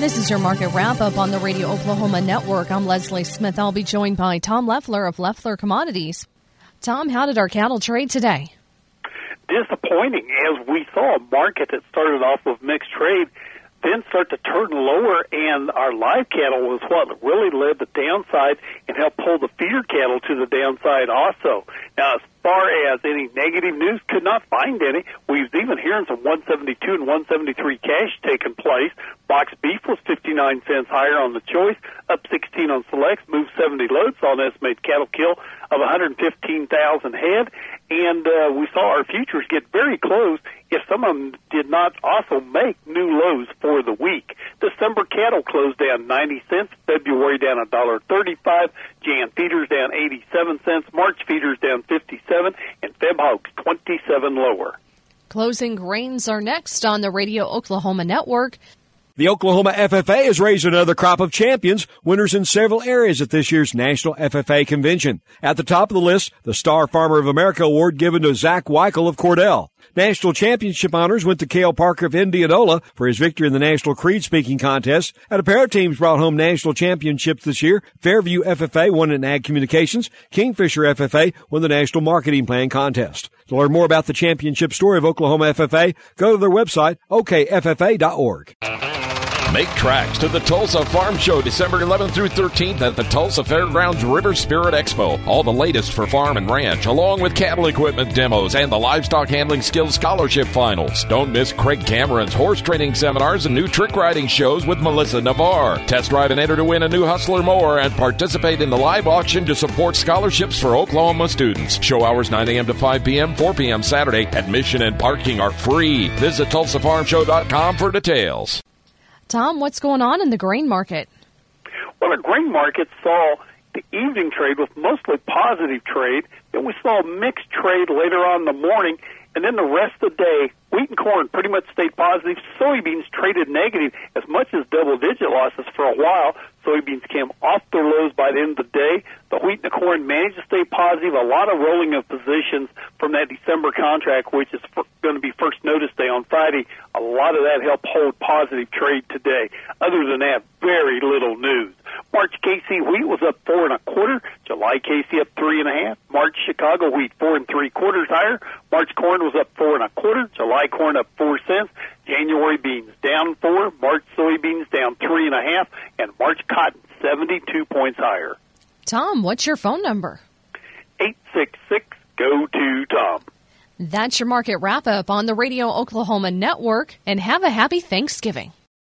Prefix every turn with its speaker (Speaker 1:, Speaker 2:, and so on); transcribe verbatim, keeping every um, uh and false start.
Speaker 1: This is your market wrap-up on the Radio Oklahoma Network. I'm Leslie Smith. I'll be joined by Tom Leffler of Leffler Commodities. Tom, how did our cattle trade today?
Speaker 2: Disappointing, as we saw a market that started off with mixed trade, then start to turn lower, and our live cattle was what really led the downside and helped pull the feeder cattle to the downside also. Now, as far as any negative news, could not find any. We was even hearing some one seventy-two and one seventy-three cash taking place. Box beef was fifty-nine cents higher on the choice, up sixteen on selects, moved seventy loads, saw an estimated cattle kill of one hundred fifteen thousand head, and uh, we saw our futures get very close if some of them did not also make new lows for the week. December cattle closed down ninety cents, February down one dollar thirty-five, Jan feeders down eighty-seven cents, March feeders down fifty-seven, and Feb hogs twenty-seven lower.
Speaker 1: Closing grains are next on the Radio Oklahoma Network.
Speaker 3: The Oklahoma F F A has raised another crop of champions, winners in several areas at this year's National F F A Convention. At the top of the list, the Star Farmer of America Award given to Zach Weichel of Cordell. National championship honors went to Cale Parker of Indianola for his victory in the National Creed Speaking Contest. And a pair of teams brought home national championships this year. Fairview F F A won in Ag Communications. Kingfisher F F A won the National Marketing Plan Contest. To learn more about the championship story of Oklahoma F F A, go to their website, O K F F A dot org.
Speaker 4: Make tracks to the Tulsa Farm Show December eleventh through thirteenth at the Tulsa Fairgrounds River Spirit Expo. All the latest for farm and ranch, along with cattle equipment demos and the Livestock Handling Skills Scholarship Finals. Don't miss Craig Cameron's horse training seminars and new trick riding shows with Melissa Navarre. Test drive and enter to win a new Hustler mower and participate in the live auction to support scholarships for Oklahoma students. Show hours nine a.m. to five p.m., four p.m. Saturday. Admission and parking are free. Visit Tulsa Farm Show dot com for details.
Speaker 1: Tom, what's going on in the grain market?
Speaker 2: Well, the grain market saw the evening trade with mostly positive trade. Then we saw mixed trade later on in the morning. And then the rest of the day, wheat and corn pretty much stayed positive. Soybeans traded negative as much as double-digit losses for a while. Soybeans came off their lows by the end of the day. The wheat and the corn managed to stay positive. A lot of rolling of positions from that December contract, which is going to be first notice day on Friday. A lot of that helped hold positive trade today. Other than that, very little news. March K C wheat was up four and a quarter. July K C up three and a half. March Chicago wheat four and three quarters higher. March corn was up four and a quarter. July corn up four cents. January beans down four. March soybeans down three and a half. And March cotton seventy-two points higher.
Speaker 1: Tom, what's your phone number?
Speaker 2: eight six six, G O two, Tom.
Speaker 1: That's your market wrap-up on the Radio Oklahoma Network, and have a happy Thanksgiving.